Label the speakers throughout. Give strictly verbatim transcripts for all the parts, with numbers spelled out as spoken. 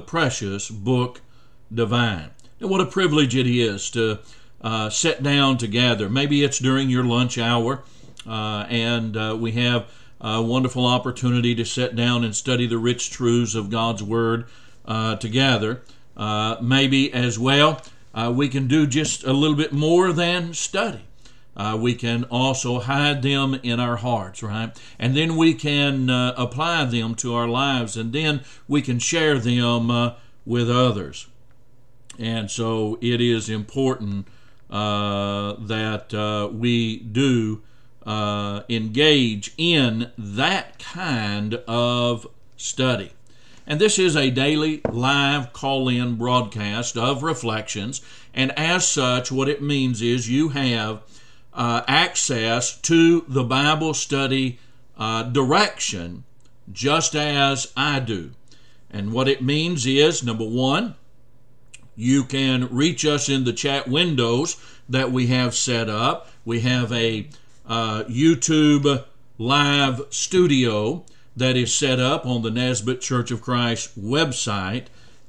Speaker 1: precious book divine. And what a privilege it is to uh, sit down together. Maybe it's during your lunch hour, uh, and uh, we have a wonderful opportunity to sit down and study the rich truths of God's Word uh, together. Uh, maybe as well, uh, we can do just a little bit more than study. Uh, we can also hide them in our hearts, right? And then we can uh, apply them to our lives, and then we can share them uh, with others. And so it is important uh, that uh, we do uh, engage in that kind of study. And this is a daily live call-in broadcast of Reflections. And as such, what it means is you have uh, access to the Bible study uh, direction just as I do. And what it means is, number one, you can reach us in the chat windows that we have set up. We have a uh, YouTube live studio that is set up on the Nesbitt Church of Christ website.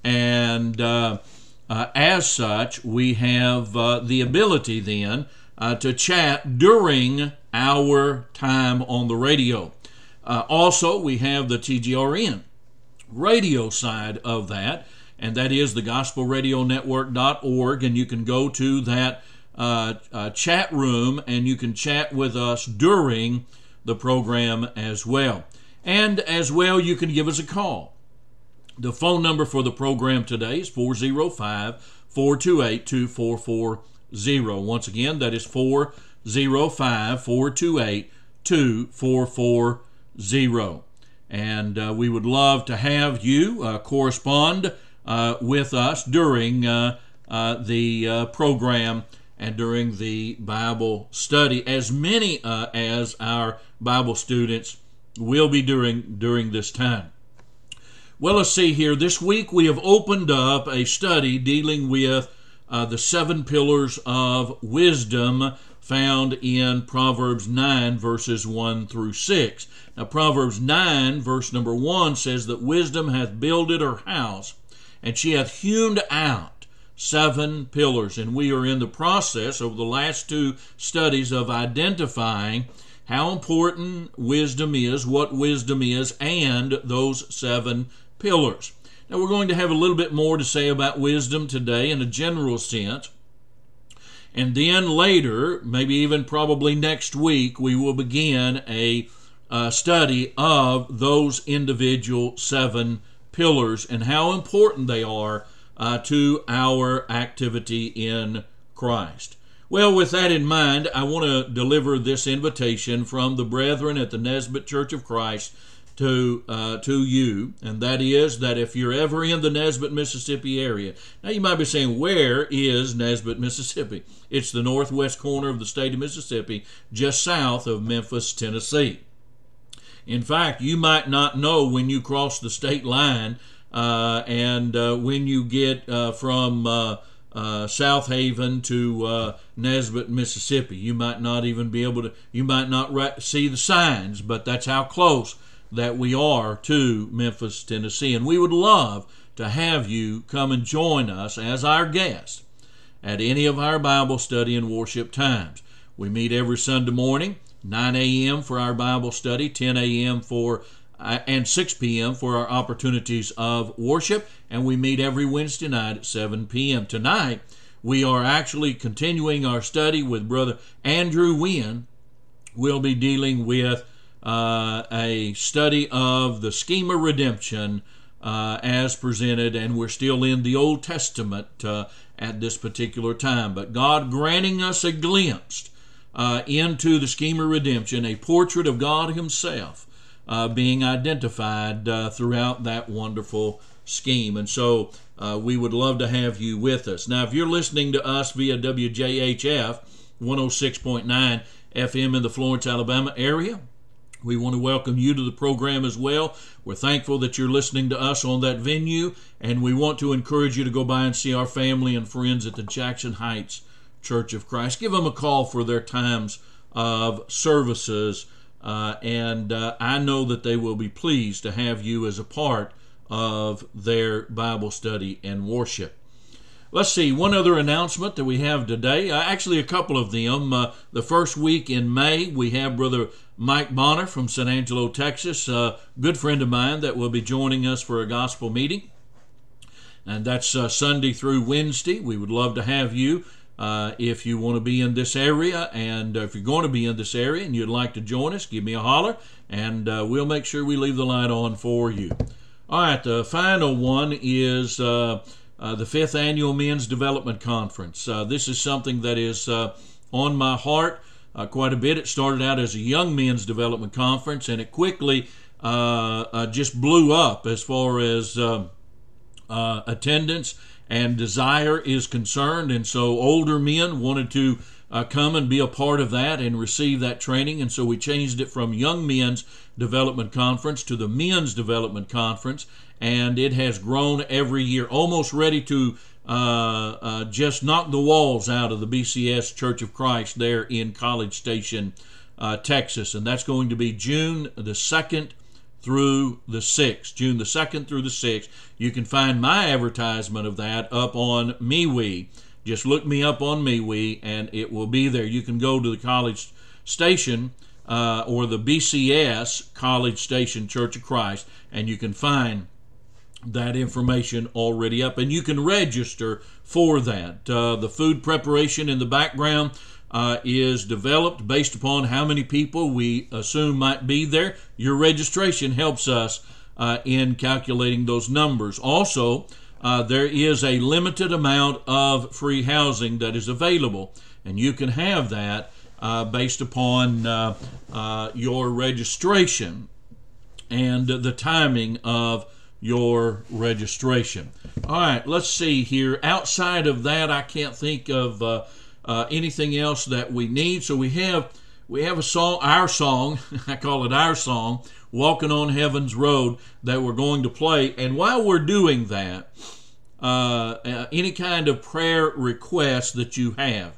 Speaker 1: And uh, uh, as such, we have uh, the ability then uh, to chat during our time on the radio. Uh, also, we have the T G R N radio side of that, and that is the gospel radio network dot org, and you can go to that uh, uh, chat room and you can chat with us during the program as well. And as well, you can give us a call. The phone number for the program today is four oh five, four two eight, two four four zero. Once again, that is four oh five, four two eight, two four four zero. And uh, we would love to have you uh, correspond uh, with us during uh, uh, the uh, program and during the Bible study, as many uh, as our Bible students will be doing during this time. Well, let's see here. This week we have opened up a study dealing with uh, the seven pillars of wisdom found in Proverbs nine, verses one through six. Now, Proverbs nine, verse number one says that wisdom hath builded her house, and she hath hewn out seven pillars. And we are in the process over the last two studies of identifying how important wisdom is, what wisdom is, and those seven pillars. Now, we're going to have a little bit more to say about wisdom today in a general sense. And then later, maybe even probably next week, we will begin a uh, study of those individual seven pillars and how important they are uh, to our activity in Christ. Well, with that in mind, I want to deliver this invitation from the brethren at the Nesbitt Church of Christ to uh, to you, and that is that if you're ever in the Nesbitt, Mississippi area. Now, you might be saying, where is Nesbitt, Mississippi? It's the northwest corner of the state of Mississippi, just south of Memphis, Tennessee. In fact, you might not know when you cross the state line uh, and uh, when you get uh, from uh, uh, South Haven to uh, Nesbitt, Mississippi. You might not even be able to, you might not re- see the signs, but that's how close that we are to Memphis, Tennessee. And we would love to have you come and join us as our guest at any of our Bible study and worship times. We meet every Sunday morning, nine a.m. for our Bible study, ten a.m. for uh, and six p.m. for our opportunities of worship, and we meet every Wednesday night at seven p.m. Tonight, we are actually continuing our study with Brother Andrew Wynn. We'll be dealing with Uh, a study of the scheme of redemption uh, as presented, and we're still in the Old Testament uh, at this particular time. But God granting us a glimpse uh, into the scheme of redemption, a portrait of God Himself uh, being identified uh, throughout that wonderful scheme. And so uh, we would love to have you with us. Now, if you're listening to us via W J H F one oh six point nine F M in the Florence, Alabama area, we want to welcome you to the program as well. We're thankful that you're listening to us on that venue, and we want to encourage you to go by and see our family and friends at the Jackson Heights Church of Christ. Give them a call for their times of services, uh, and uh, I know that they will be pleased to have you as a part of their Bible study and worship. Let's see, one other announcement that we have today, uh, actually a couple of them. Uh, the first week in May, we have Brother Mike Bonner from San Angelo, Texas, a good friend of mine that will be joining us for a gospel meeting. And that's uh, Sunday through Wednesday. We would love to have you uh, if you want to be in this area. And uh, if you're going to be in this area and you'd like to join us, give me a holler, and uh, we'll make sure we leave the light on for you. All right, the final one is uh, uh, the fifth Annual Men's Development Conference. Uh, this is something that is uh, on my heart uh, quite a bit. It started out as a young men's development conference, and it quickly uh, uh, just blew up as far as uh, uh, attendance and desire is concerned. And so older men wanted to Uh, come and be a part of that and receive that training. And so we changed it from Young Men's Development Conference to the Men's Development Conference, and it has grown every year, almost ready to uh, uh, just knock the walls out of the B C S Church of Christ there in College Station, uh, Texas. And that's going to be June the second through the sixth. June the second through the sixth. You can find my advertisement of that up on MeWe. Just look me up on MeWe, and it will be there. You can go to the College Station uh, or the B C S College Station Church of Christ, and you can find that information already up, and you can register for that. Uh, the food preparation in the background uh, is developed based upon how many people we assume might be there. Your registration helps us uh, in calculating those numbers. Also, Uh, there is a limited amount of free housing that is available, and you can have that uh, based upon uh, uh, your registration and the timing of your registration. All right, let's see here. Outside of that, I can't think of uh, uh, anything else that we need. So we have we have a song, our song, I call it our song, Walking on Heaven's Road, that we're going to play. And while we're doing that, uh, uh, any kind of prayer request that you have.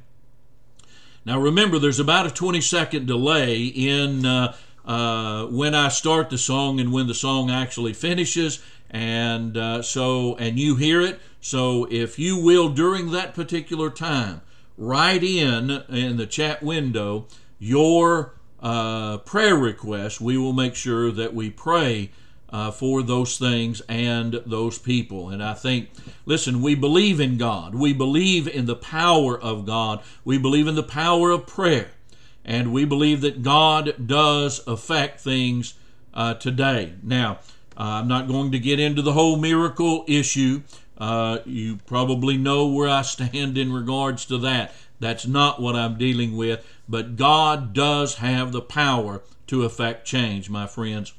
Speaker 1: Now remember, there's about a twenty second delay in uh, uh, when I start the song and when the song actually finishes, and uh, so and you hear it. So if you will, during that particular time, write in in the chat window your uh, prayer request. We will make sure that we pray uh, for those things and those people. And I think, listen, we believe in God. We believe in the power of God. We believe in the power of prayer. And we believe that God does affect things uh, today. Now, uh, I'm not going to get into the whole miracle issue. Uh, you probably know where I stand in regards to that. That's not what I'm dealing with. But God does have the power to affect change, my friends.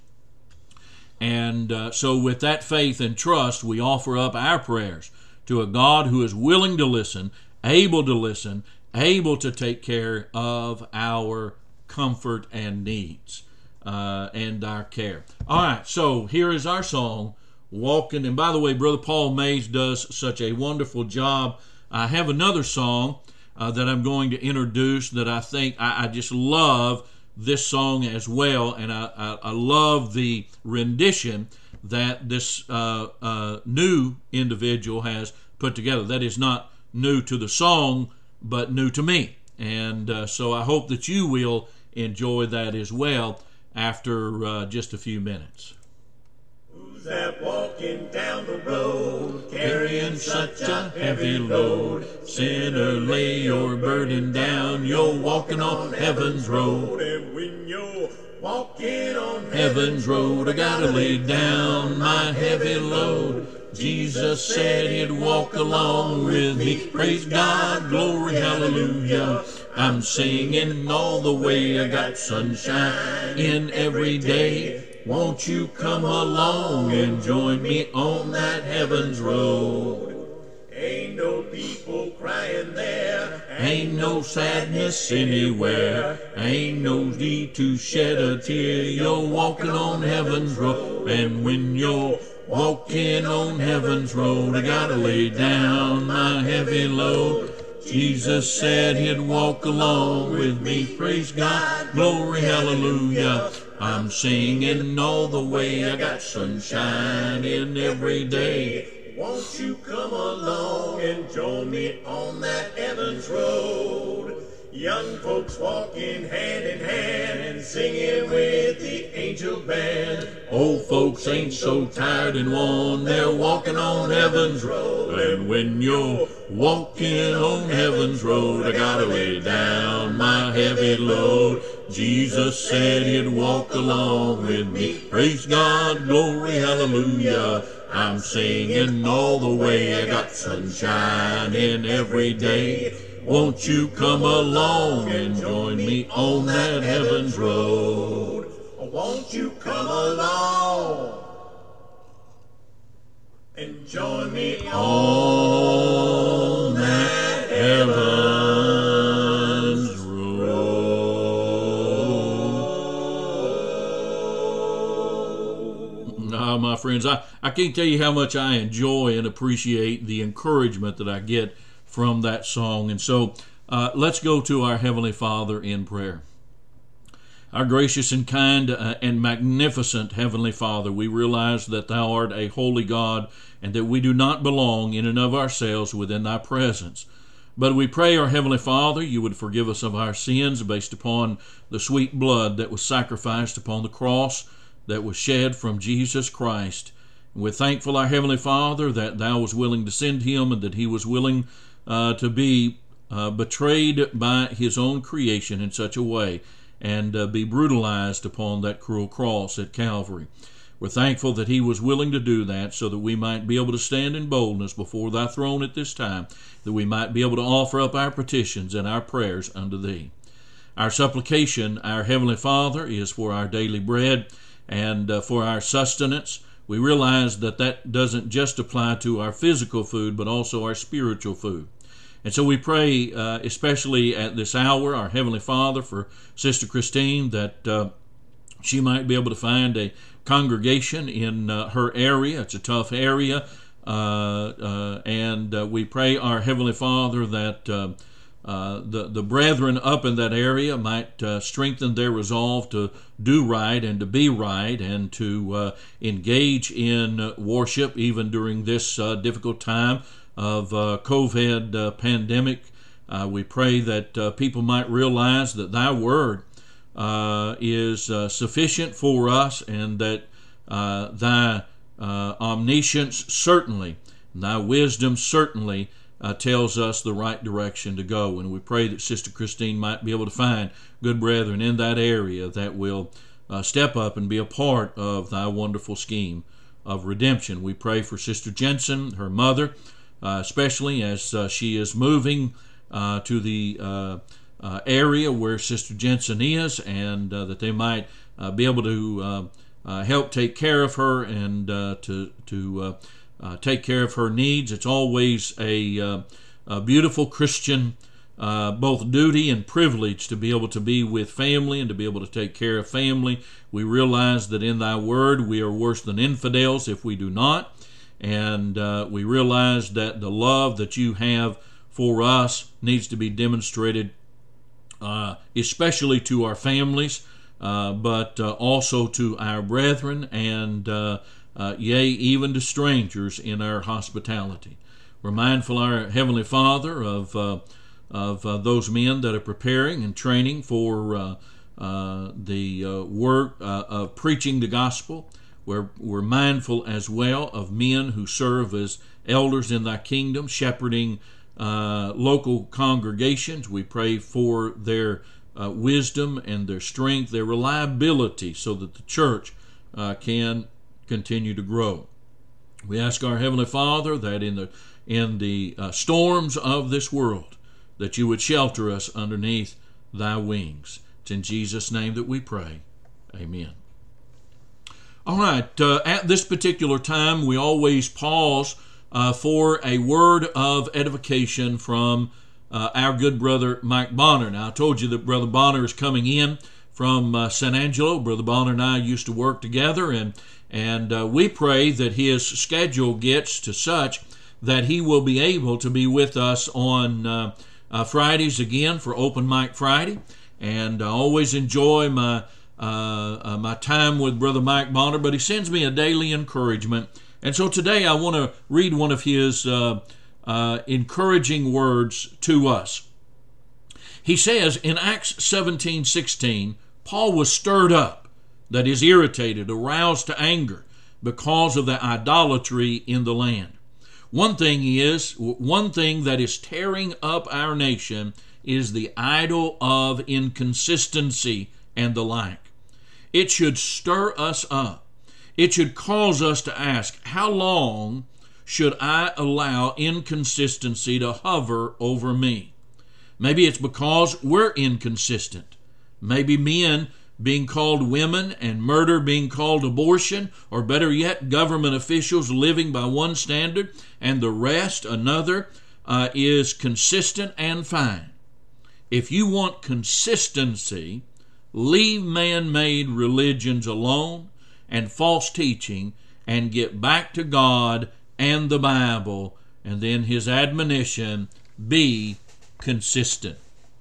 Speaker 1: And uh, so with that faith and trust, we offer up our prayers to a God who is willing to listen, able to listen, able to take care of our comfort and needs uh, and our care. All right, so here is our song, Walking. And by the way, Brother Paul Mays does such a wonderful job. I have another song uh, that I'm going to introduce that I think I, I just love this song as well, and I, I, I love the rendition that this uh, uh, new individual has put together. That is not new to the song, but new to me. And uh, so I hope that you will enjoy that as well after uh, just a few minutes.
Speaker 2: Who's that walking down the road, carrying such a heavy load? Sinner, lay your burden down, you're walking on heaven's road. And when you're walking on heaven's road, I gotta lay down my heavy load. Jesus said he'd walk along with me. Praise God, glory, hallelujah. I'm singing all the way. I got sunshine in every day. Won't you come along and join me on that heaven's road? Ain't no people crying there, ain't no sadness anywhere, ain't no need to shed a tear. You're walking on heaven's road, and when you're walking on heaven's road, I gotta lay down my heavy load.
Speaker 1: Jesus said he'd walk along with me. Praise God, glory, hallelujah. I'm singing all the way. I got sunshine in every day.
Speaker 2: Won't you come along and join me on that Evans Road? Young folks walking hand in hand and singing with the angel band.
Speaker 1: Old folks ain't so tired and worn, they're walking on Heaven's Road. And when you're walking on Heaven's Road, I gotta lay down my heavy load. Jesus said he'd walk along with me. Praise God, glory, hallelujah. I'm singing all the way. I got sunshine in every day. Won't you come along and join me on that Heaven's Road?
Speaker 2: Won't you come along and join me
Speaker 1: on that Heaven's Road? Now, my friends, I, I can't tell you how much I enjoy and appreciate the encouragement that I get from that song. And so uh, let's go to our Heavenly Father in prayer. Our gracious and kind uh, and magnificent Heavenly Father, we realize that Thou art a holy God and that we do not belong in and of ourselves within Thy presence. But we pray, our Heavenly Father, You would forgive us of our sins based upon the sweet blood that was sacrificed upon the cross that was shed from Jesus Christ. And we're thankful, our Heavenly Father, that Thou was willing to send Him and that He was willing Uh, to be uh, betrayed by His own creation in such a way and uh, be brutalized upon that cruel cross at Calvary. We're thankful that He was willing to do that so that we might be able to stand in boldness before Thy throne at this time, that we might be able to offer up our petitions and our prayers unto Thee. Our supplication, our Heavenly Father, is for our daily bread and uh, for our sustenance. We realize that that doesn't just apply to our physical food, but also our spiritual food. And so we pray, uh, especially at this hour, our Heavenly Father, for Sister Christine, that uh, she might be able to find a congregation in uh, her area. It's a tough area. Uh, uh, and uh, we pray, our Heavenly Father, that uh, uh, the, the brethren up in that area might uh, strengthen their resolve to do right and to be right and to uh, engage in worship even during this uh, difficult time of uh, COVID uh, pandemic. Uh, we pray that uh, people might realize that Thy Word uh, is uh, sufficient for us and that uh, Thy uh, omniscience certainly, Thy wisdom certainly uh, tells us the right direction to go. And we pray that Sister Christine might be able to find good brethren in that area that will uh, step up and be a part of Thy wonderful scheme of redemption. We pray for Sister Jensen, her mother, Uh, especially as uh, she is moving uh, to the uh, uh, area where Sister Jensen is, and uh, that they might uh, be able to uh, uh, help take care of her and uh, to to uh, uh, take care of her needs. It's always a, uh, a beautiful Christian uh, both duty and privilege to be able to be with family and to be able to take care of family. We realize that in Thy Word we are worse than infidels if we do not. And uh, we realize that the love that You have for us needs to be demonstrated, uh, especially to our families, uh, but uh, also to our brethren, and uh, uh, yea, even to strangers in our hospitality. We're mindful, our Heavenly Father, of uh, of uh, those men that are preparing and training for uh, uh, the uh, work uh, of preaching the gospel. We're, we're mindful as well of men who serve as elders in Thy kingdom, shepherding uh, local congregations. We pray for their uh, wisdom and their strength, their reliability, so that the church uh, can continue to grow. We ask our Heavenly Father that in the in the uh, storms of this world, that You would shelter us underneath Thy wings. It's in Jesus' name that we pray. Amen. All right, uh, at this particular time, we always pause uh, for a word of edification from uh, our good brother Mike Bonner. Now, I told you that Brother Bonner is coming in from uh, San Angelo. Brother Bonner and I used to work together, and, and uh, we pray that his schedule gets to such that he will be able to be with us on uh, uh, Fridays again for Open Mic Friday, and I always enjoy my uh, uh, my time with Brother Mike Bonner, but he sends me a daily encouragement. And so today I want to read one of his uh, uh, encouraging words to us. He says in Acts seventeen sixteen, Paul was stirred up, that is, irritated, aroused to anger because of the idolatry in the land. One thing is, one thing that is tearing up our nation is the idol of inconsistency and the like. It should stir us up. It should cause us to ask, how long should I allow inconsistency to hover over me? Maybe it's because we're inconsistent. Maybe men being called women and murder being called abortion, or better yet, government officials living by one standard and the rest another, uh, is consistent and fine. If you want consistency, leave man-made religions alone and false teaching and get back to God and the Bible, and then his admonition, be consistent.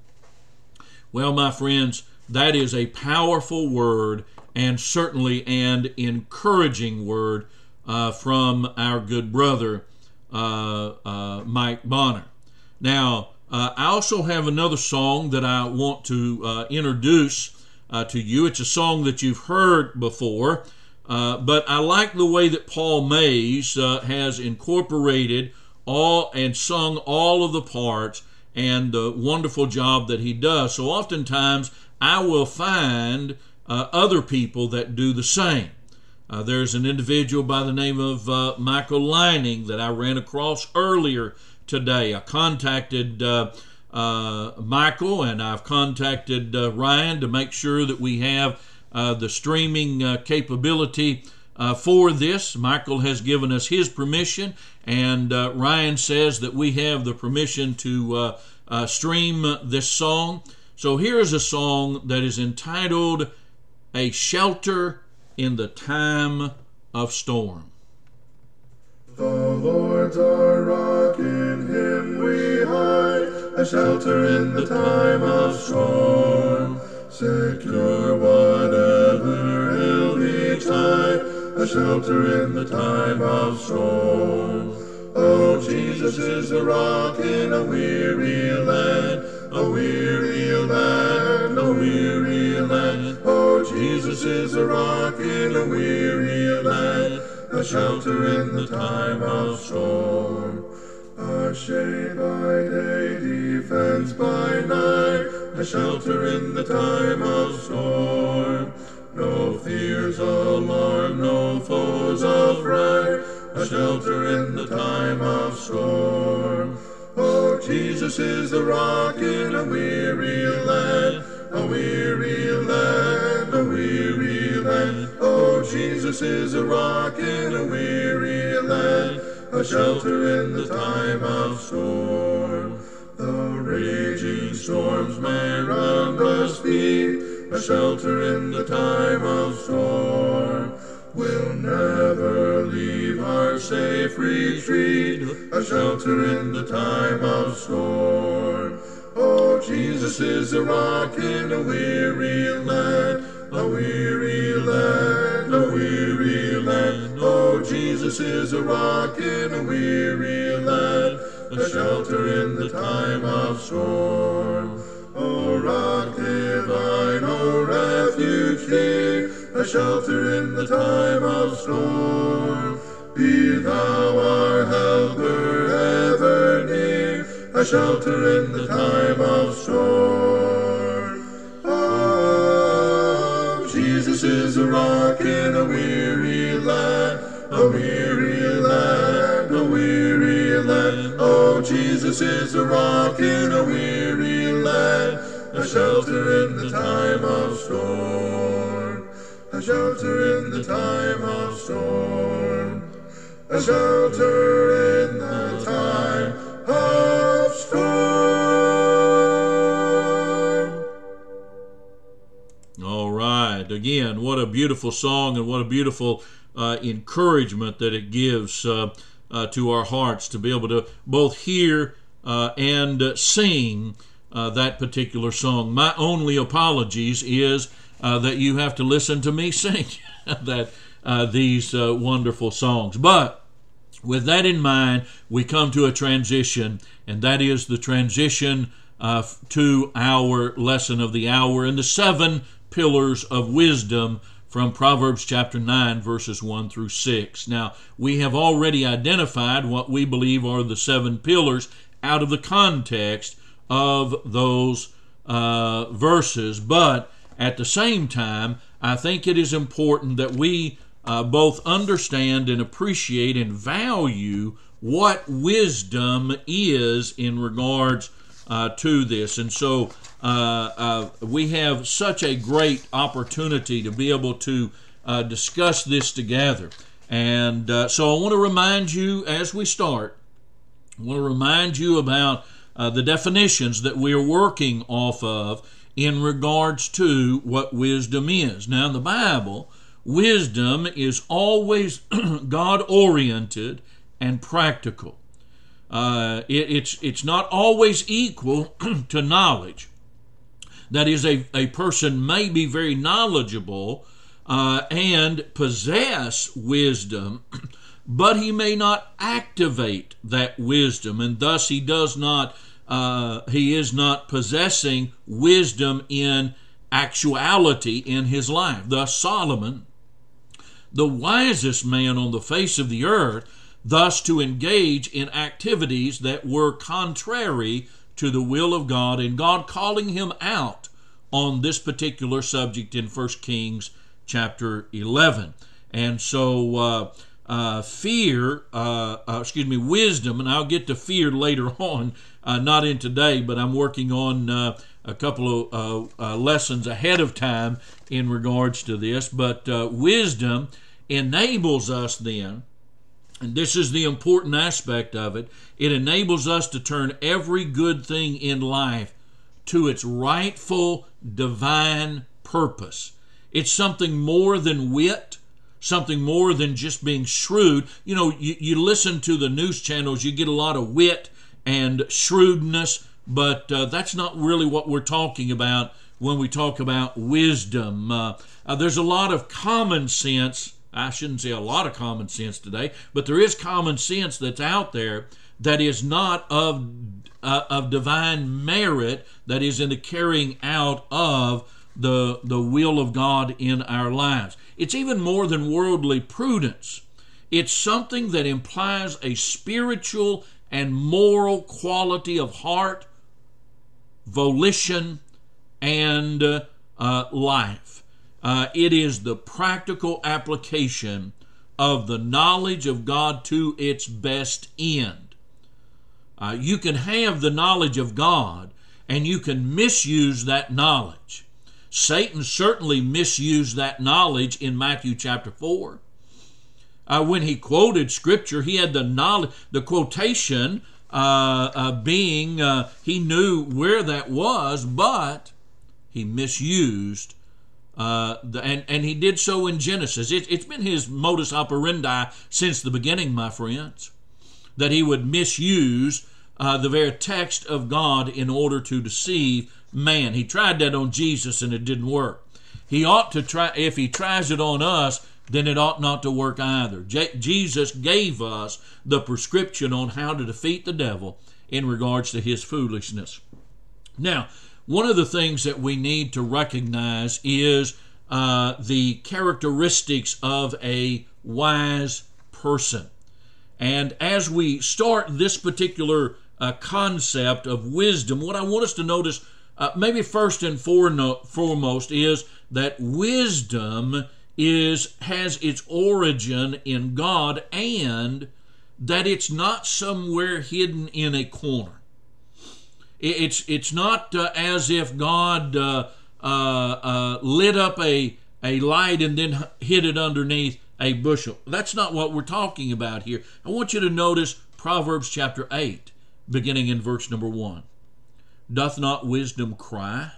Speaker 1: Well, my friends, that is a powerful word, and certainly an encouraging word uh, from our good brother, uh, uh, Mike Bonner. Now, uh, I also have another song that I want to uh, introduce uh, to you. It's a song that you've heard before, uh, but I like the way that Paul Mays uh, has incorporated all and sung all of the parts, and the wonderful job that he does. So oftentimes I will find uh, other people that do the same. Uh, there's an individual by the name of uh, Michael Lining that I ran across earlier today. I contacted uh, uh, Michael, and I've contacted uh, Ryan to make sure that we have uh, the streaming uh, capability uh, for this. Michael has given us his permission, and uh, Ryan says that we have the permission to uh, uh, stream this song. So here is a song that is entitled A Shelter in the Time of Storm.
Speaker 2: The Lord's our rock, in him we hide, a shelter in the time of storm. Secure whatever ill betide, a shelter in the time of storm. Oh, Jesus is a rock in a weary land, a weary land, a weary land. Oh, Jesus is a rock in a weary land, a shelter in the time of storm. A shade by day, defense by night, a shelter in the time of storm. No fears, alarm, no foes affright, a shelter in the time of storm. Oh, Jesus is the rock in a weary land, a weary land, a weary land. Oh, Jesus is a rock in a weary land, a shelter in the time of storm. The raging storms may round us beat, a shelter in the time of storm. We'll never leave our safe retreat, a shelter in the time of storm. Oh, Jesus is a rock in a weary land, a weary land, a weary land. Oh, Jesus is a rock in a weary land, a shelter in the time of storm. O rock divine, O refuge dear, a shelter in the time of storm. Be thou our helper ever near, a shelter in the time of storm. Oh, Jesus is a rock in a weary land, a weary land, a weary land. Oh, Jesus is a rock in a weary land, a shelter in the time of storm, a shelter in the time of storm, a shelter in the time of storm.
Speaker 1: All right. Again, what a beautiful song, and what a beautiful uh, encouragement that it gives uh, uh, to our hearts to be able to both hear uh, and uh, sing uh, that particular song. My only apologies is uh, that you have to listen to me sing that uh, these uh, wonderful songs. But with that in mind, we come to a transition, and that is the transition uh, to our lesson of the hour and the seven pillars of wisdom from Proverbs chapter nine, verses one through six. Now, we have already identified what we believe are the seven pillars out of the context of those uh, verses, but at the same time, I think it is important that we uh, both understand and appreciate and value what wisdom is in regards uh, to this. And so uh, uh, we have such a great opportunity to be able to uh, discuss this together. And uh, so I want to remind you as we start, I want to remind you about uh, the definitions that we are working off of in regards to what wisdom is. Now, in the Bible, wisdom is always God-oriented and practical. Uh, it, it's, it's not always equal to knowledge. That is, a, a person may be very knowledgeable uh, and possess wisdom, but he may not activate that wisdom, and thus he does not Uh, he is not possessing wisdom in actuality in his life. Thus Solomon, the wisest man on the face of the earth, thus to engage in activities that were contrary to the will of God, and God calling him out on this particular subject in First Kings chapter eleven. And so uh, uh, fear, uh, uh, excuse me, wisdom, and I'll get to fear later on, Uh, not in today, but I'm working on uh, a couple of uh, uh, lessons ahead of time in regards to this. But uh, wisdom enables us then, and this is the important aspect of it, it enables us to turn every good thing in life to its rightful divine purpose. It's something more than wit, something more than just being shrewd. You know, you, you listen to the news channels, you get a lot of wit and shrewdness, but uh, that's not really what we're talking about when we talk about wisdom. Uh, uh, there's a lot of common sense. I shouldn't say a lot of common sense today, but there is common sense that's out there that is not of uh, of divine merit, that is in the carrying out of the the will of God in our lives. It's even more than worldly prudence. It's something that implies a spiritual and moral quality of heart, volition, and uh, uh, life. Uh, it is the practical application of the knowledge of God to its best end. Uh, you can have the knowledge of God, and you can misuse that knowledge. Satan certainly misused that knowledge in Matthew chapter four. Uh, when he quoted Scripture, he had the knowledge, the quotation uh, uh, being, uh, he knew where that was, but he misused, uh, the, and, and he did so in Genesis. It, it's been his modus operandi since the beginning, my friends, that he would misuse uh, the very text of God in order to deceive man. He tried that on Jesus, and it didn't work. He ought to try, if he tries it on us, then it ought not to work either. Je- Jesus gave us the prescription on how to defeat the devil in regards to his foolishness. Now, one of the things that we need to recognize is uh, the characteristics of a wise person. And as we start this particular uh, concept of wisdom, what I want us to notice, uh, maybe first and foremost, is that wisdom is has its origin in God, and that it's not somewhere hidden in a corner. It's it's not uh, as if God uh, uh, uh, lit up a, a light and then hid it underneath a bushel. That's not what we're talking about here. I want you to notice Proverbs chapter eight, beginning in verse number one. Doth not wisdom cry?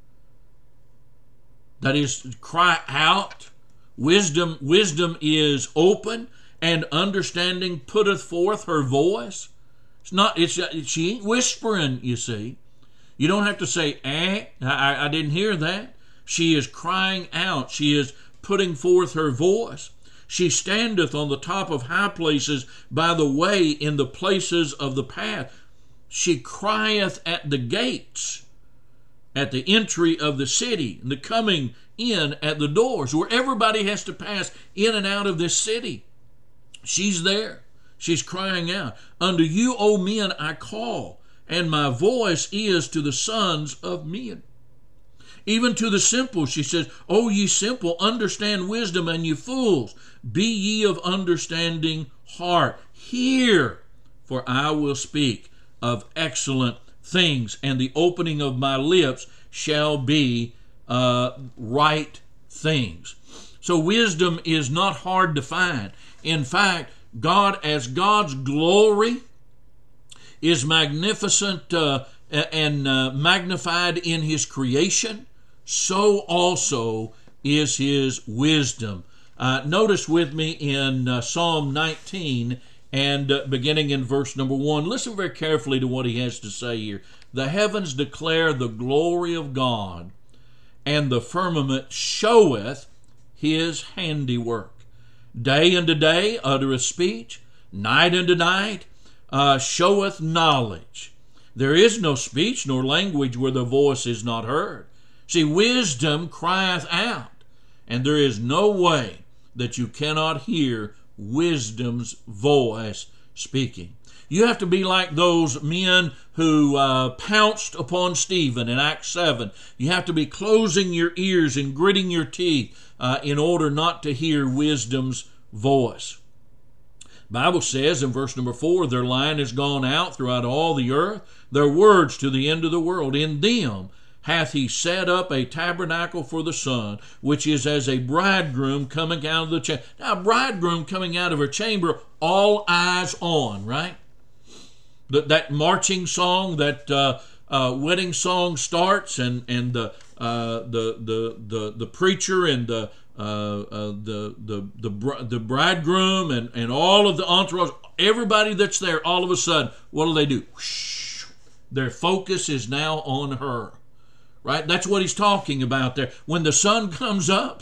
Speaker 1: That is, cry out. Wisdom, wisdom is open, and understanding putteth forth her voice. It's not. It's she ain't whispering. You see, you don't have to say, "Eh, I, I didn't hear that." She is crying out. She is putting forth her voice. She standeth on the top of high places by the way in the places of the path. She crieth at the gates, at the entry of the city, and the coming in at the doors, where everybody has to pass in and out of this city. She's there. She's crying out, "Unto you, O men, I call, and my voice is to the sons of men." Even to the simple, she says, "O ye simple, understand wisdom, and ye fools, be ye of understanding heart. Hear, for I will speak of excellent things, and the opening of my lips shall be uh, right things." So wisdom is not hard to find. In fact, God, as God's glory is magnificent uh, and uh, magnified in his creation, so also is his wisdom. Uh, notice with me in uh, Psalm nineteen and uh, beginning in verse number one. Listen very carefully to what he has to say here. "The heavens declare the glory of God, and the firmament showeth his handiwork. Day unto day uttereth speech, night unto night uh, showeth knowledge. There is no speech nor language where the voice is not heard. See, wisdom crieth out, and there is no way that you cannot hear wisdom's voice speaking." You have to be like those men who uh, pounced upon Stephen in Acts seven. You have to be closing your ears and gritting your teeth uh, in order not to hear wisdom's voice. Bible says in verse number four, "Their line is gone out throughout all the earth, their words to the end of the world. In them hath he set up a tabernacle for the sun, which is as a bridegroom coming out of the chamber." Now, a bridegroom coming out of her chamber, all eyes on, right? That, that marching song, that uh, uh, wedding song starts, and and the uh, the, the the the preacher and the uh, uh, the the the the bridegroom and and all of the entourage, everybody that's there, all of a sudden, what do they do? Whoosh, their focus is now on her. Right? That's what he's talking about there. When the sun comes up,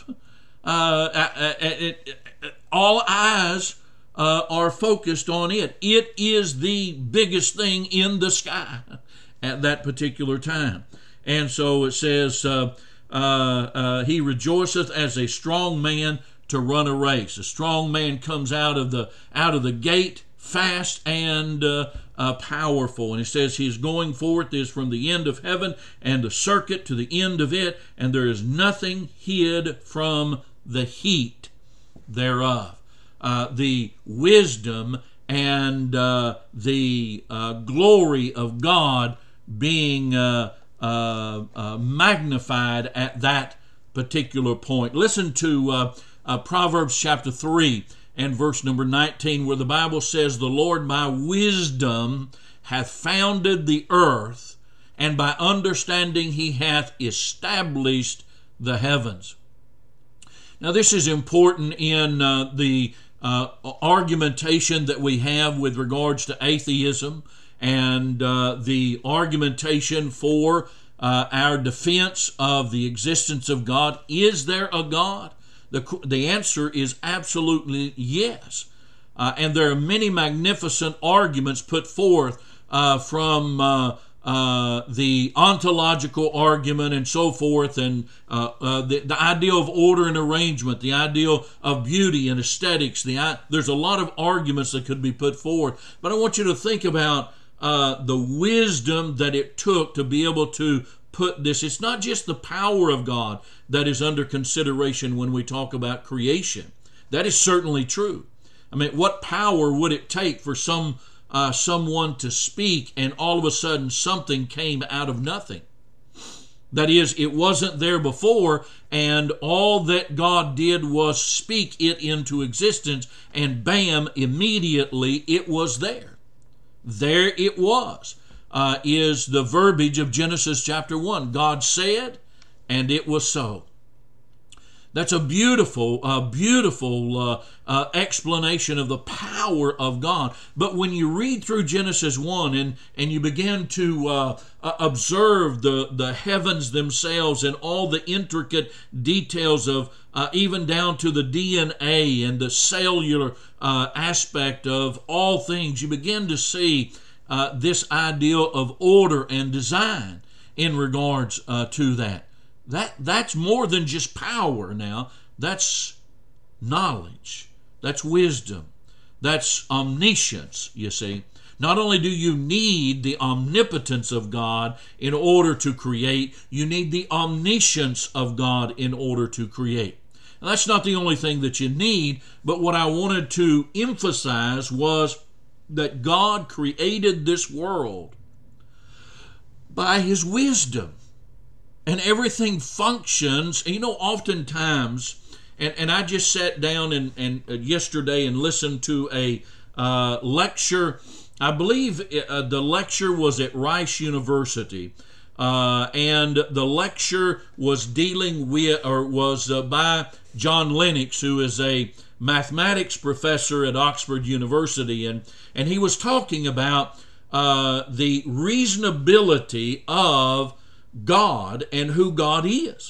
Speaker 1: uh, it, it, all eyes uh, are focused on it. It is the biggest thing in the sky at that particular time. And so it says, uh, uh, uh, he rejoiceth as a strong man to run a race. A strong man comes out of the out of the gate fast and uh, uh, powerful. And it says his going forth is from the end of heaven and the circuit to the end of it, and there is nothing hid from the heat thereof. Uh, the wisdom and uh, the uh, glory of God being uh, uh, uh, magnified at that particular point. Listen to uh, uh, Proverbs chapter three and verse number nineteen, where the Bible says, "The Lord by wisdom hath founded the earth, and by understanding he hath established the heavens." Now this is important in uh, the uh, argumentation that we have with regards to atheism, and uh, the argumentation for uh, our defense of the existence of God. Is there a God? The, the answer is absolutely yes. Uh, and there are many magnificent arguments put forth uh, from uh, uh, the ontological argument and so forth, and uh, uh, the, the idea of order and arrangement, the idea of beauty and aesthetics. The, there's a lot of arguments that could be put forth. But I want you to think about uh, the wisdom that it took to be able to put this. It's not just the power of God that is under consideration when we talk about creation. That is certainly true. I mean, what power would it take for some uh, someone to speak and all of a sudden something came out of nothing? That is, it wasn't there before, and all that God did was speak it into existence, and bam, immediately it was there. There it was. Uh, is the verbiage of Genesis chapter one. God said, and it was so. That's a beautiful, uh, beautiful uh, uh, explanation of the power of God. But when you read through Genesis one and, and you begin to uh, uh, observe the, the heavens themselves and all the intricate details of uh, even down to the D N A and the cellular uh, aspect of all things, you begin to see uh, this ideal of order and design in regards uh, to that. That that's more than just power now. That's knowledge. That's wisdom. That's omniscience, you see. Not only do you need the omnipotence of God in order to create, you need the omniscience of God in order to create. Now, that's not the only thing that you need, but what I wanted to emphasize was that God created this world by His wisdom. And everything functions. And you know, oftentimes, and, and I just sat down and, and uh, yesterday and listened to a uh, lecture. I believe uh, the lecture was at Rice University, uh, and the lecture was dealing with, or was uh, by John Lennox, who is a mathematics professor at Oxford University, and and he was talking about uh, the reasonability of God and who God is.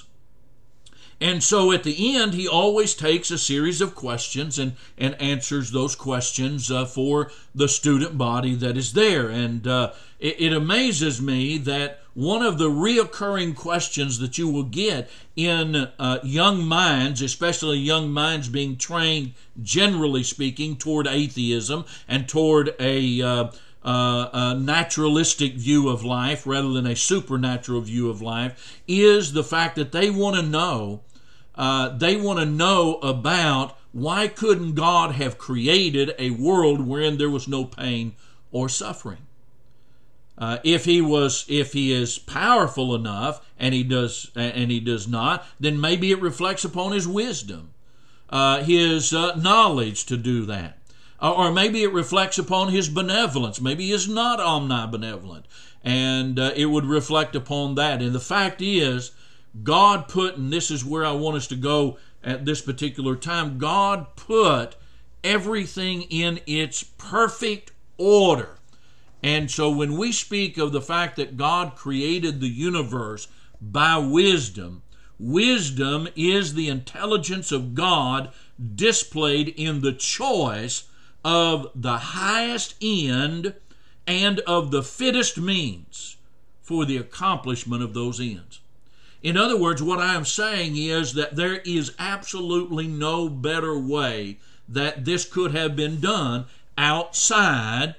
Speaker 1: And so at the end, he always takes a series of questions and, and answers those questions uh, for the student body that is there. And uh, it, it amazes me that one of the reoccurring questions that you will get in uh, young minds, especially young minds being trained, generally speaking, toward atheism and toward a uh, Uh, a naturalistic view of life rather than a supernatural view of life, is the fact that they want to know, uh, they want to know about why couldn't God have created a world wherein there was no pain or suffering? Uh, if he was, if he is powerful enough, and he does, and he does not, then maybe it reflects upon his wisdom, uh, his uh, knowledge to do that. Or maybe it reflects upon his benevolence. Maybe he is not omnibenevolent. And uh, it would reflect upon that. And the fact is, God put, and this is where I want us to go at this particular time, God put everything in its perfect order. And so when we speak of the fact that God created the universe by wisdom, wisdom is the intelligence of God displayed in the choice of the highest end and of the fittest means for the accomplishment of those ends. In other words, what I am saying is that there is absolutely no better way that this could have been done outside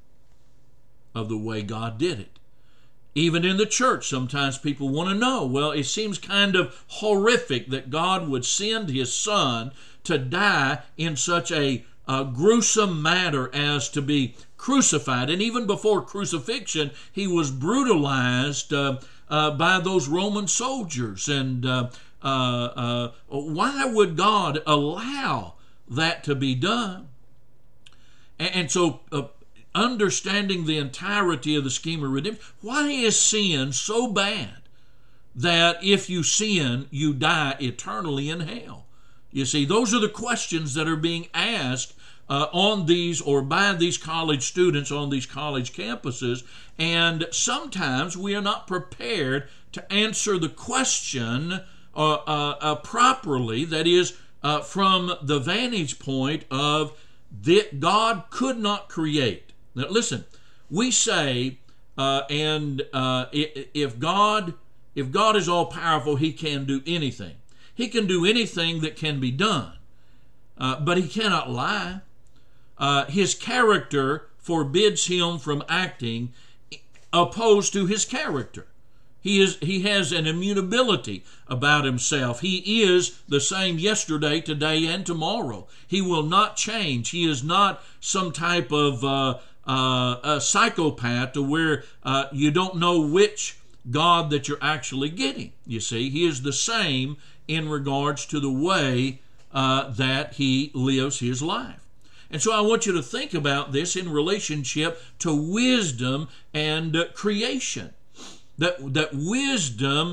Speaker 1: of the way God did it. Even in the church, sometimes people want to know, well, it seems kind of horrific that God would send His Son to die in such a A gruesome matter as to be crucified. And even before crucifixion, he was brutalized uh, uh, by those Roman soldiers. And uh, uh, uh, why would God allow that to be done? And, and so uh, understanding the entirety of the scheme of redemption, why is sin so bad that if you sin, you die eternally in hell? You see, those are the questions that are being asked uh, on these or by these college students on these college campuses, and sometimes we are not prepared to answer the question uh, uh, uh, properly, that is, uh, from the vantage point of that God could not create. Now listen, we say, uh, and uh, if God, if God is all powerful, He can do anything. He can do anything that can be done, uh, but He cannot lie. Uh, his character forbids Him from acting opposed to His character. He is he has an immutability about Himself. He is the same yesterday, today, and tomorrow. He will not change. He is not some type of uh, uh, a psychopath to where uh, you don't know which God that you're actually getting. You see, He is the same in regards to the way uh, that He lives His life. And so I want you to think about this in relationship to wisdom and uh, creation. That that wisdom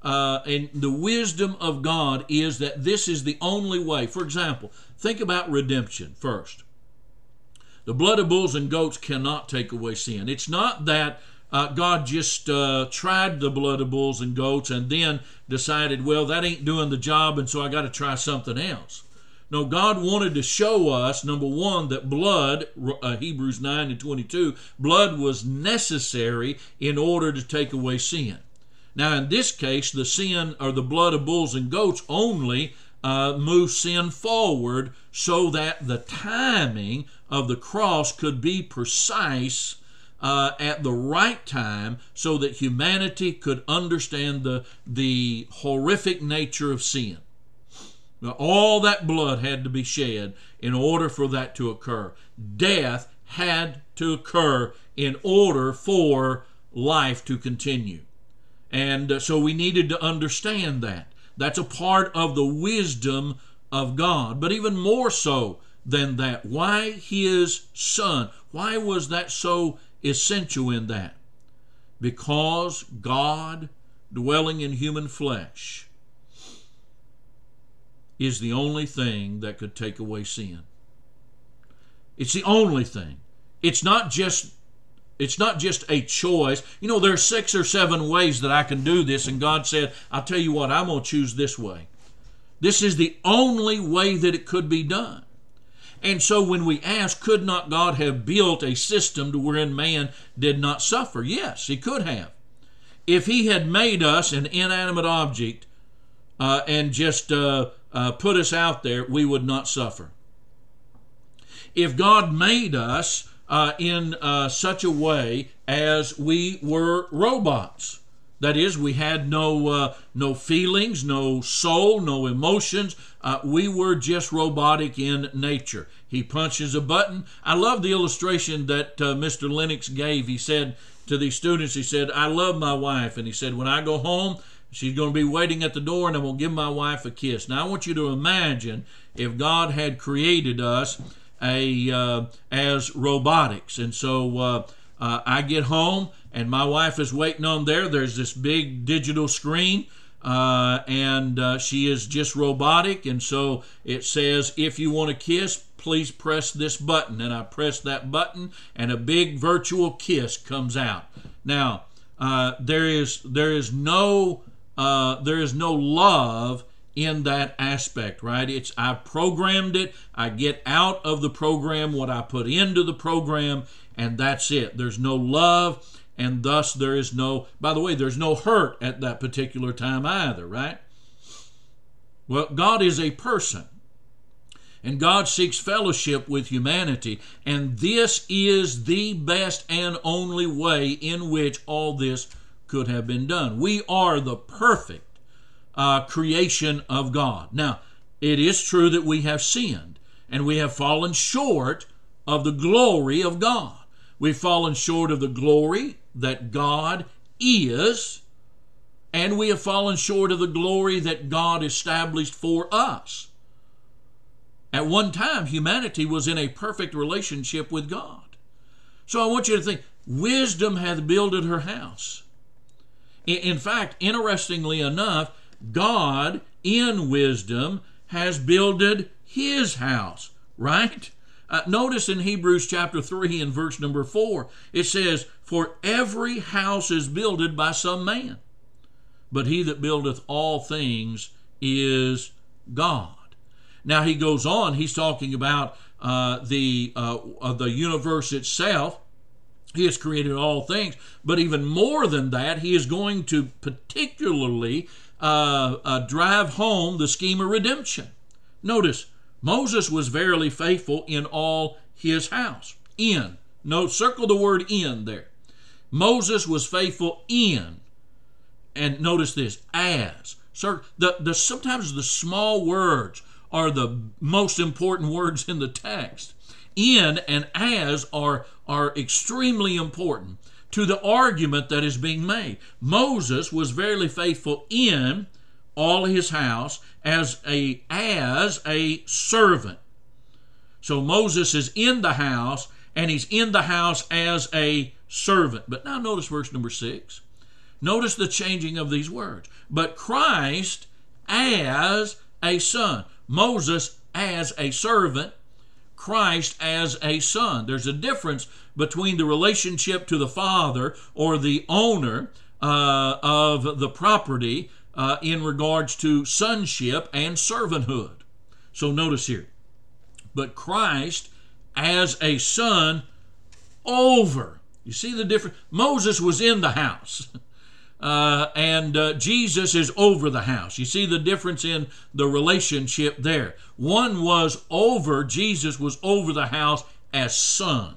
Speaker 1: uh, and the wisdom of God is that this is the only way. For example, think about redemption first. The blood of bulls and goats cannot take away sin. It's not that uh, God just uh, tried the blood of bulls and goats and then decided, well, that ain't doing the job, and so I got to try something else. No, God wanted to show us, number one, that blood, uh, Hebrews nine and twenty-two, blood was necessary in order to take away sin. Now, in this case, the sin or the blood of bulls and goats only uh, moved sin forward so that the timing of the cross could be precise uh, at the right time so that humanity could understand the, the horrific nature of sin. Now, all that blood had to be shed in order for that to occur. Death had to occur in order for life to continue. And uh, so we needed to understand that. That's a part of the wisdom of God. But even more so than that, why His Son? Why was that so essential in that? Because God, dwelling in human flesh, is the only thing that could take away sin. It's the only thing. It's not just it's not just a choice. You know, there are six or seven ways that I can do this, and God said, I'll tell you what, I'm going to choose this way. This is the only way that it could be done. And so when we ask, could not God have built a system to wherein man did not suffer? Yes, He could have. If He had made us an inanimate object uh, and just uh, uh, put us out there, we would not suffer. If God made us uh, in uh, such a way as we were robots, that is, we had no uh, no feelings, no soul, no emotions. Uh, we were just robotic in nature. He punches a button. I love the illustration that uh, Mister Lennox gave. He said to these students, he said, I love my wife. And he said, when I go home, she's going to be waiting at the door, and I'm going to give my wife a kiss. Now, I want you to imagine if God had created us a uh, as robotics. And so uh, uh, I get home, and my wife is waiting on there. There's this big digital screen, uh, and uh, she is just robotic. And so it says, if you want to kiss, please press this button. And I press that button, and a big virtual kiss comes out. Now, uh, there is there is no uh, there is no love in that aspect, right? It's I programmed it. I get out of the program what I put into the program, and that's it. There's no love, and thus there is no, by the way, there's no hurt at that particular time either, right? Well, God is a person, and God seeks fellowship with humanity, and this is the best and only way in which all this could have been done. We are the perfect uh, creation of God. Now, it is true that we have sinned, and we have fallen short of the glory of God. We've fallen short of the glory that God is, and we have fallen short of the glory that God established for us. At one time, humanity was in a perfect relationship with God. So I want you to think, wisdom hath builded her house. In fact, interestingly enough, God in wisdom has builded His house, right? Uh, notice in Hebrews chapter three and verse number four, it says, for every house is builded by some man, but he that buildeth all things is God. Now he goes on, he's talking about uh, the, uh, uh, the universe itself. He has created all things, but even more than that, he is going to particularly uh, uh, drive home the scheme of redemption. Notice, Moses was verily faithful in all his house. In. No, circle the word in there. Moses was faithful in. And notice this, as. Sir, the, the, sometimes the small words are the most important words in the text. In and as are, are extremely important to the argument that is being made. Moses was verily faithful in all his house as a as a servant. So Moses is in the house, and he's in the house as a servant. But now notice verse number six. Notice the changing of these words. But Christ as a son. Moses as a servant, Christ as a son. There's a difference between the relationship to the father or the owner uh, of the property uh, in regards to sonship and servanthood. So notice here, but Christ as a son over. You see the difference? Moses was in the house. Uh, and uh, Jesus is over the house. You see the difference in the relationship there. One was over, Jesus was over the house as son.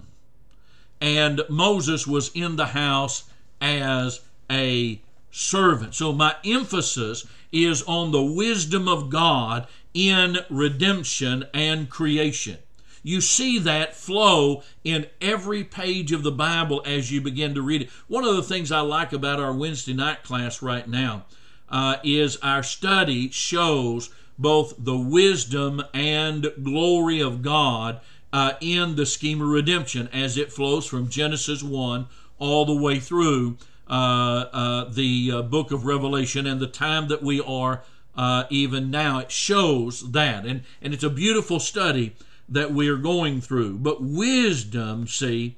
Speaker 1: And Moses was in the house as a servant. So my emphasis is on the wisdom of God in redemption and creation. You see that flow in every page of the Bible as you begin to read it. One of the things I like about our Wednesday night class right now uh, is our study shows both the wisdom and glory of God uh, in the scheme of redemption as it flows from Genesis one all the way through uh, uh, the uh, book of Revelation and the time that we are uh, even now. It shows that. And, and it's a beautiful study that we are going through. But wisdom, see,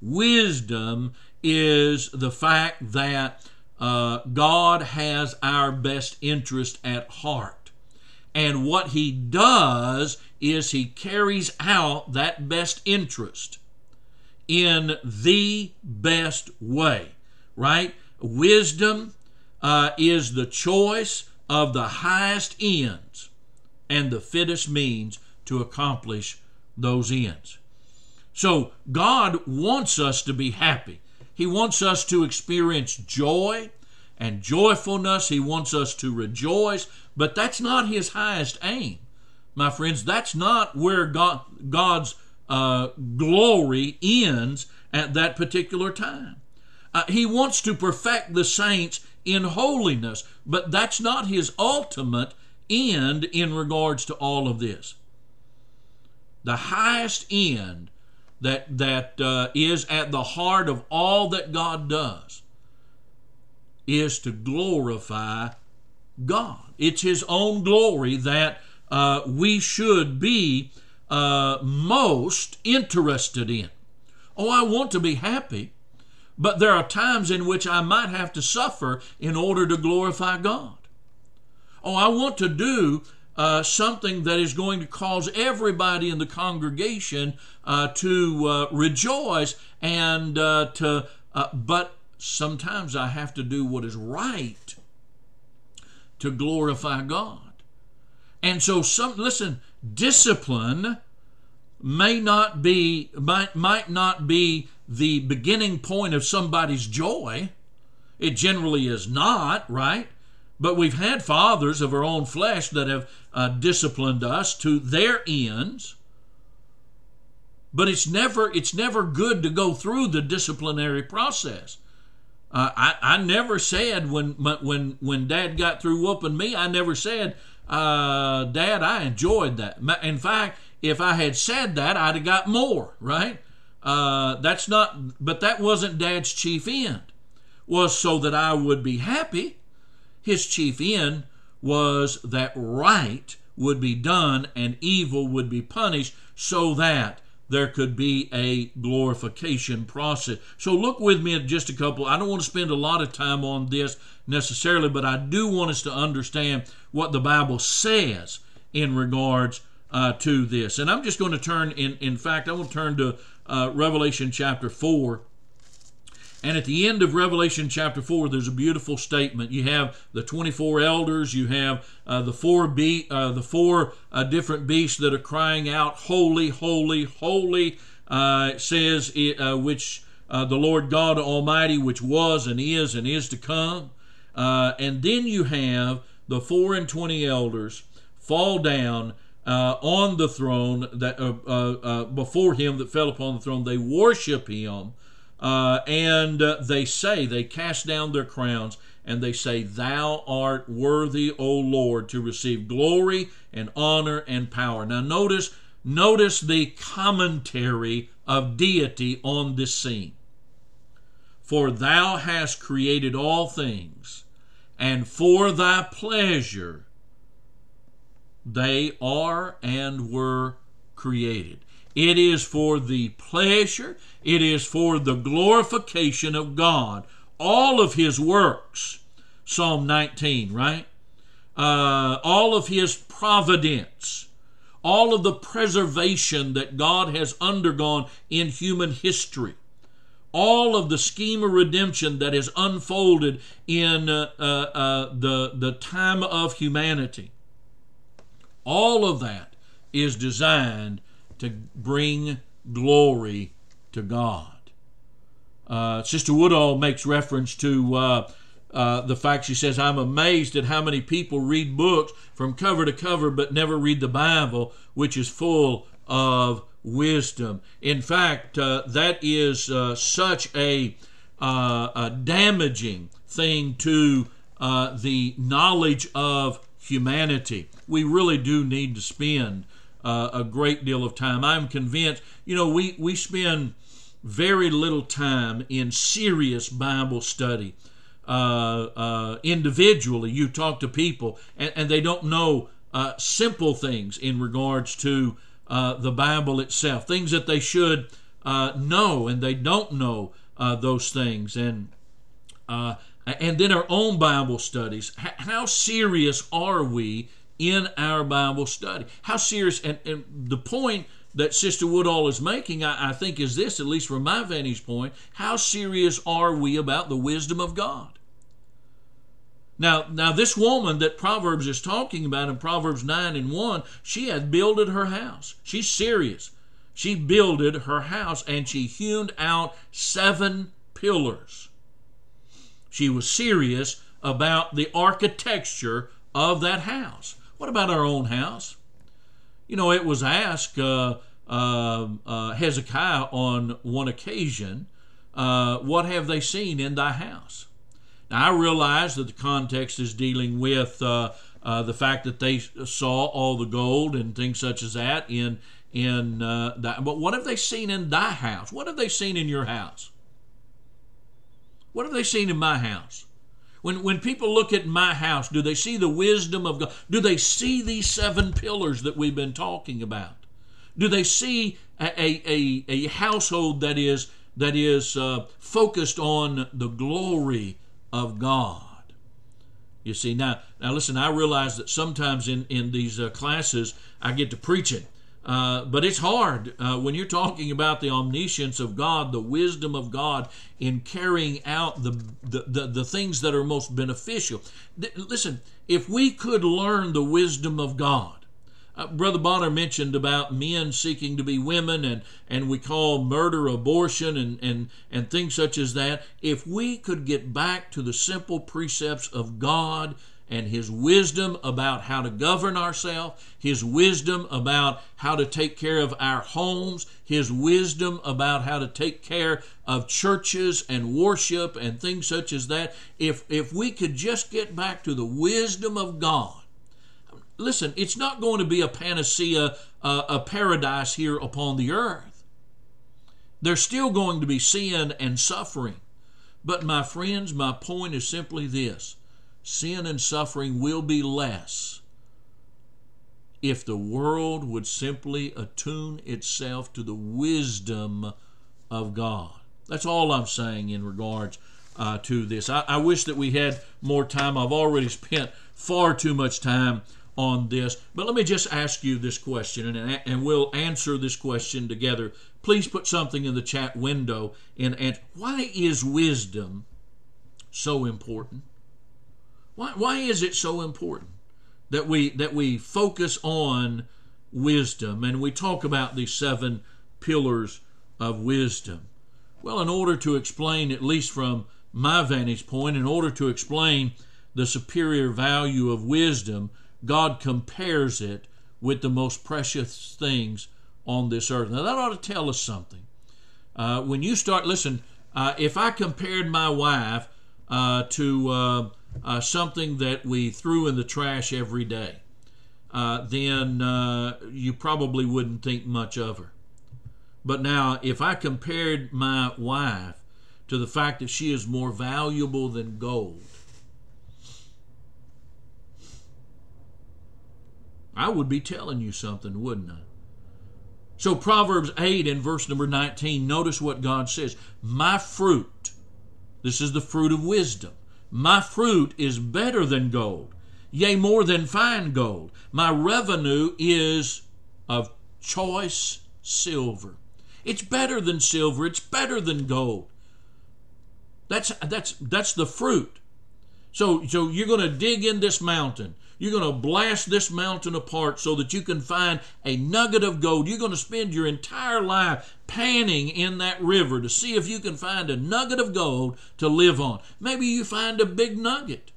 Speaker 1: wisdom is the fact that uh, God has our best interest at heart. And what he does is he carries out that best interest in the best way, right? Wisdom uh, is the choice of the highest ends and the fittest means to accomplish those ends. So God wants us to be happy. He wants us to experience joy and joyfulness. He wants us to rejoice, but that's not his highest aim. My friends, that's not where God, God's uh, glory ends at that particular time. Uh, he wants to perfect the saints in holiness, but that's not his ultimate end in regards to all of this. The highest end that, that uh, is at the heart of all that God does is to glorify God. It's his own glory that uh, we should be uh, most interested in. Oh, I want to be happy, but there are times in which I might have to suffer in order to glorify God. Oh, I want to do Uh, something that is going to cause everybody in the congregation uh, to uh, rejoice and uh, to, uh, but sometimes I have to do what is right to glorify God. And so some, listen, discipline may not be, might, might not be the beginning point of somebody's joy. It generally is not, right? But we've had fathers of our own flesh that have uh, disciplined us to their ends. But it's never it's never good to go through the disciplinary process. Uh, I I never said when when when Dad got through whooping me, I never said, uh, Dad, I enjoyed that. In fact, if I had said that, I'd have got more. Right? Uh, that's not. But that wasn't Dad's chief end. Was so that I would be happy. His chief end was that right would be done and evil would be punished so that there could be a glorification process. So look with me at just a couple. I don't want to spend a lot of time on this necessarily, but I do want us to understand what the Bible says in regards uh, to this. And I'm just going to turn, in, in fact, I want to turn to uh, Revelation chapter four. And at the end of Revelation chapter four, there's a beautiful statement. You have the twenty-four elders. You have uh, the four be- uh, the four uh, different beasts that are crying out, "Holy, holy, holy!" Uh, it says, uh, which uh, the Lord God Almighty, which was and is and is to come. Uh, and then you have the four and twenty elders fall down uh, on the throne that uh, uh, uh, before him that fell upon the throne. They worship him. Uh, and uh, they say, they cast down their crowns, and they say, "Thou art worthy, O Lord, to receive glory and honor and power." Now notice, notice the commentary of deity on this scene. For thou hast created all things, and for thy pleasure they are and were created. It is for the pleasure, it is for the glorification of God. All of his works, Psalm nineteen, right? Uh, all of his providence, all of the preservation that God has undergone in human history, all of the scheme of redemption that has unfolded in uh, uh, uh, the, the time of humanity, all of that is designed to bring glory to God. Uh, Sister Woodall makes reference to uh, uh, the fact, she says, I'm amazed at how many people read books from cover to cover but never read the Bible, which is full of wisdom. In fact, uh, that is uh, such a, uh, a damaging thing to uh, the knowledge of humanity. We really do need to spend uh, a great deal of time. I'm convinced, you know, we, we spend very little time in serious Bible study. Uh, uh, individually, you talk to people and, and they don't know uh, simple things in regards to uh, the Bible itself, things that they should uh, know, and they don't know uh, those things. And uh, and then our own Bible studies. H- how serious are we in our Bible study? How serious? And, and the point that Sister Woodall is making, I, I think, is this, at least from my vantage point: how serious are we about the wisdom of God? Now, now this woman that Proverbs is talking about in Proverbs nine and one, she had builded her house. She's serious. She builded her house and she hewn out seven pillars. She was serious about the architecture of that house. What about our own house? You know, it was asked uh, uh, uh, Hezekiah on one occasion, uh, what have they seen in thy house? Now, I realize that the context is dealing with uh, uh, the fact that they saw all the gold and things such as that in in uh, that. But what have they seen in thy house? What have they seen in your house? What have they seen in my house? When when people look at my house, do they see the wisdom of God? Do they see these seven pillars that we've been talking about? Do they see a a, a household that is that is uh, focused on the glory of God? You see, now, now listen, I realize that sometimes in, in these uh, classes I get to preaching, uh, but it's hard uh, when you're talking about the omniscience of God, the wisdom of God in carrying out the, the, the, the things that are most beneficial. Th- listen, if we could learn the wisdom of God, Uh, Brother Bonner mentioned about men seeking to be women, and, and we call murder abortion and, and, and things such as that. If we could get back to the simple precepts of God and His wisdom about how to govern ourselves, His wisdom about how to take care of our homes, His wisdom about how to take care of churches and worship and things such as that, if, if we could just get back to the wisdom of God. Listen, it's not going to be a panacea, uh, a paradise here upon the earth. There's still going to be sin and suffering. But my friends, my point is simply this: sin and suffering will be less if the world would simply attune itself to the wisdom of God. That's all I'm saying in regards uh, to this. I, I wish that we had more time. I've already spent far too much time on this, but let me just ask you this question, and, and we'll answer this question together. Please put something in the chat window and answer. Why is wisdom so important? Why, why is it so important that we that we focus on wisdom and we talk about these seven pillars of wisdom? Well, in order to explain, at least from my vantage point, in order to explain the superior value of wisdom, God compares it with the most precious things on this earth. Now, that ought to tell us something. Uh, when you start, listen, uh, if I compared my wife uh, to uh, uh, something that we threw in the trash every day, uh, then uh, you probably wouldn't think much of her. But now, if I compared my wife to the fact that she is more valuable than gold. I would be telling you something, wouldn't I? So Proverbs eight in verse number nineteen, notice what God says. My fruit, this is the fruit of wisdom. My fruit is better than gold, yea, more than fine gold. My revenue is of choice silver. It's better than silver. It's better than gold. That's that's that's the fruit. So, so you're going to dig in this mountain. You're going to blast this mountain apart so that you can find a nugget of gold. You're going to spend your entire life panning in that river to see if you can find a nugget of gold to live on. Maybe you find a big nugget.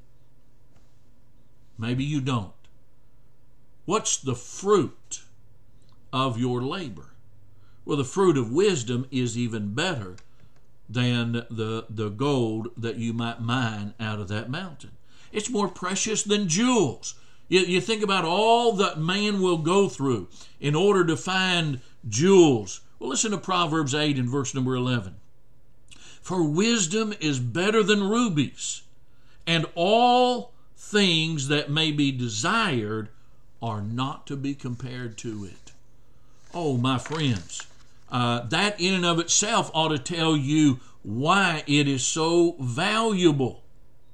Speaker 1: Maybe you don't. What's the fruit of your labor? Well, the fruit of wisdom is even better than the, the gold that you might mine out of that mountain. It's more precious than jewels. You, you think about all that man will go through in order to find jewels. Well, listen to Proverbs eight in verse number eleven. For wisdom is better than rubies, and all things that may be desired are not to be compared to it. Oh, my friends, uh, that in and of itself ought to tell you why it is so valuable.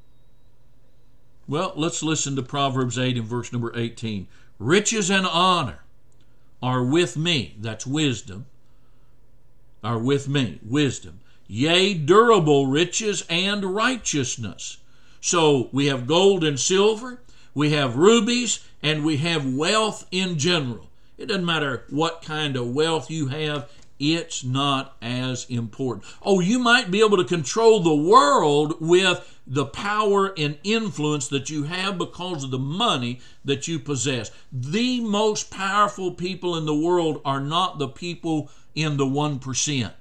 Speaker 1: Well, let's listen to Proverbs eight in verse number eighteen. Riches and honor are with me, that's wisdom, are with me, wisdom. Yea, durable riches and righteousness. So we have gold and silver, we have rubies, and we have wealth in general. It doesn't matter what kind of wealth you have, it's not as important. Oh, you might be able to control the world with the power and influence that you have because of the money that you possess. The most powerful people in the world are not the people in the one percent.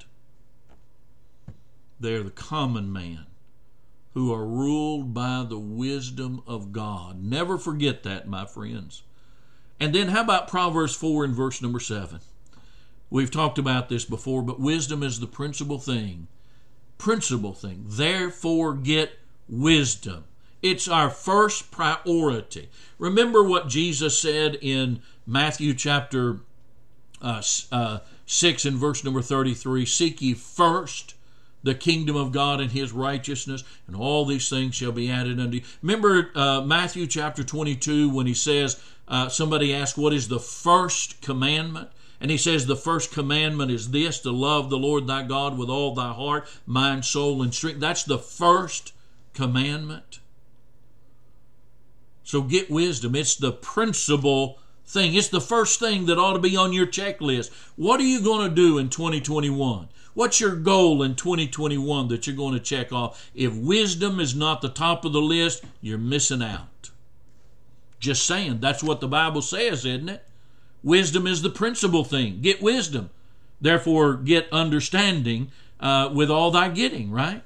Speaker 1: They're the common man who are ruled by the wisdom of God. Never forget that, my friends. And then how about Proverbs four and verse number seven? We've talked about this before, but wisdom is the principal thing. Principal thing. Therefore get wisdom. It's our first priority. Remember what Jesus said in Matthew chapter uh, uh, six and verse number thirty-three. Seek ye first the kingdom of God and his righteousness, and all these things shall be added unto you. Remember uh, Matthew chapter twenty-two when he says, uh, somebody asked, what is the first commandment? And he says the first commandment is this, to love the Lord thy God with all thy heart, mind, soul, and strength. That's the first commandment. So get wisdom. It's the principal thing. It's the first thing that ought to be on your checklist. What are you going to do in twenty twenty-one? What's your goal in twenty twenty-one that you're going to check off? If wisdom is not the top of the list, you're missing out. Just saying. That's what the Bible says, isn't it? Wisdom is the principal thing. Get wisdom. Therefore, get understanding uh, with all thy getting, right?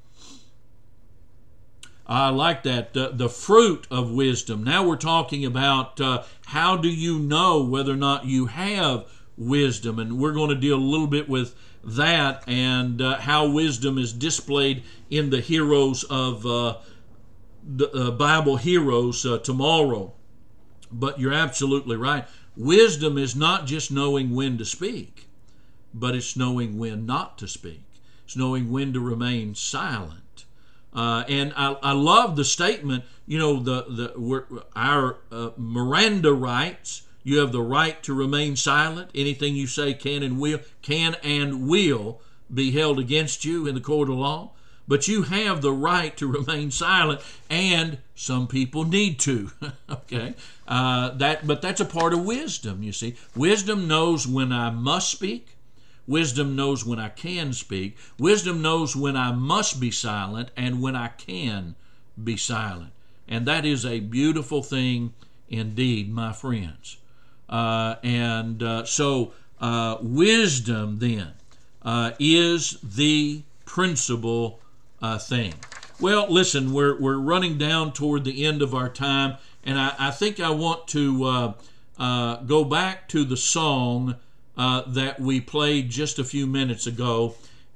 Speaker 1: I like that. Uh, the fruit of wisdom. Now we're talking about uh, how do you know whether or not you have wisdom. And we're going to deal a little bit with that and uh, how wisdom is displayed in the heroes of uh, the uh, Bible heroes uh, tomorrow. But you're absolutely right. Wisdom is not just knowing when to speak, but it's knowing when not to speak. It's knowing when to remain silent. Uh, and I, I love the statement, you know, the, the we're, our uh, Miranda rights, you have the right to remain silent. Anything you say can and will, can and will be held against you in the court of law. But you have the right to remain silent, and some people need to. Okay, uh, that but that's a part of wisdom. You see, wisdom knows when I must speak. Wisdom knows when I can speak. Wisdom knows when I must be silent and when I can be silent. And that is a beautiful thing indeed, my friends. Uh, and uh, so, uh, wisdom then uh, is the principal Uh, thing. Well, listen, we're we're running down toward the end of our time, and I, I think I want to uh, uh, go back to the song uh, that we played just a few minutes ago,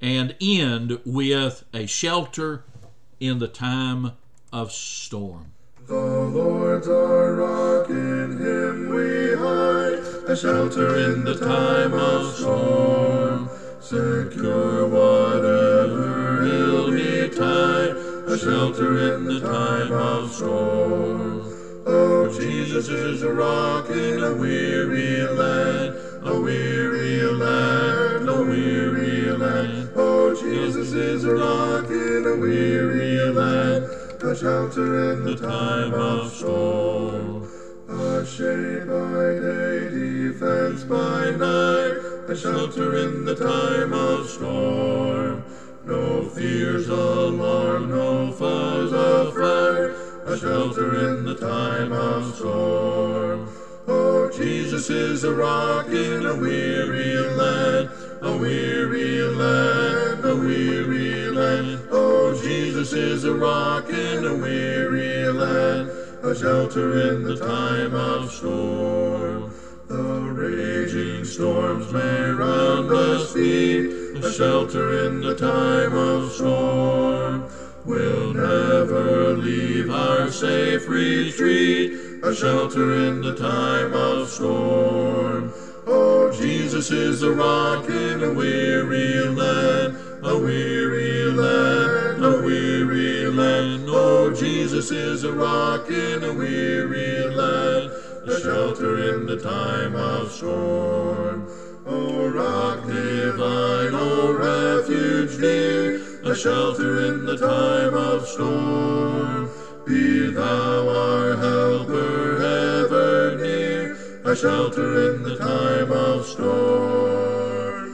Speaker 1: and end with a shelter in the time of storm.
Speaker 3: The Lord's our rock, in Him we hide, a shelter in the time of storm. Secure whatever ill betide, a shelter in the time of storm. Oh, Jesus is a rock in a weary land, a weary land, a weary land. Oh, Jesus is a rock in a weary land, a shelter in the time of storm. A shade by day, defense by night, a shelter in the time of storm. No fears alarm, no foes affright, a shelter in the time of storm. Oh, Jesus is a rock in a weary land, a weary land, a weary land. Oh, Jesus is a rock in a weary land, a shelter in the time of storm. The raging storms may round us beat, a shelter in the time of storm. We'll never leave our safe retreat, a shelter in the time of storm. Oh, Jesus is a rock in a weary land, a weary land, a weary land. Oh, Jesus is a rock in a weary land, a shelter in the time of storm. O rock divine, O refuge near, a shelter in the time of storm. Be thou our helper ever near, a shelter in the time of storm.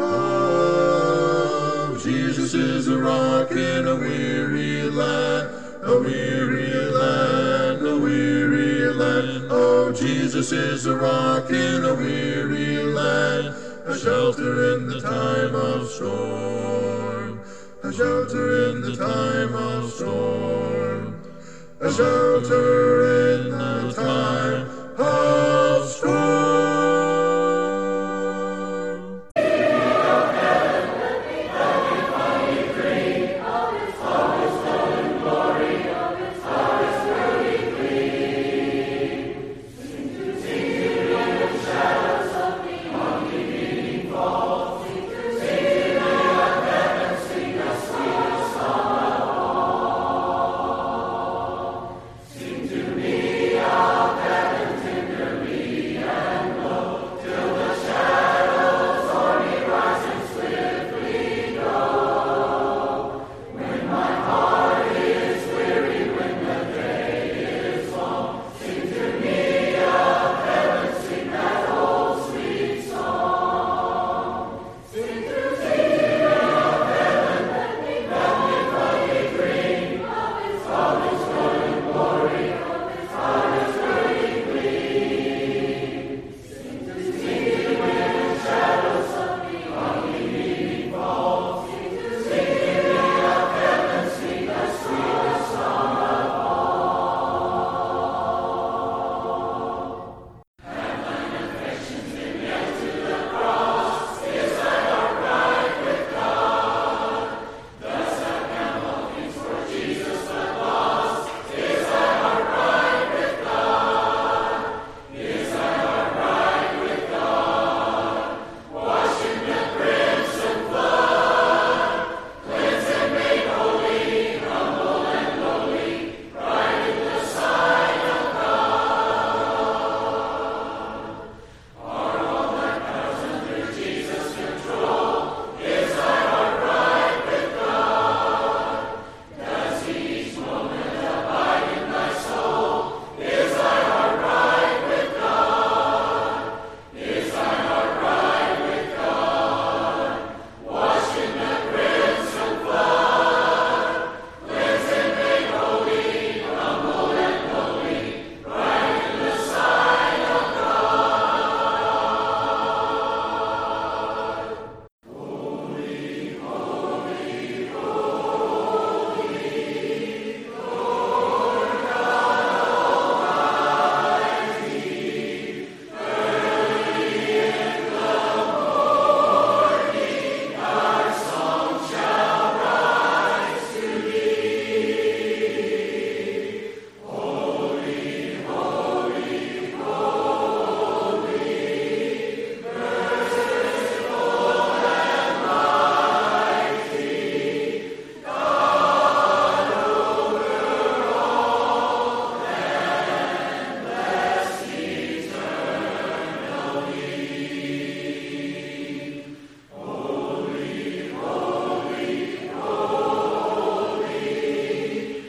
Speaker 3: Oh, Jesus is a rock in a weary land, a weary land, a weary land. Oh, Jesus is a rock in a weary land, a shelter in the time of storm, a shelter in the time of storm, a shelter in the time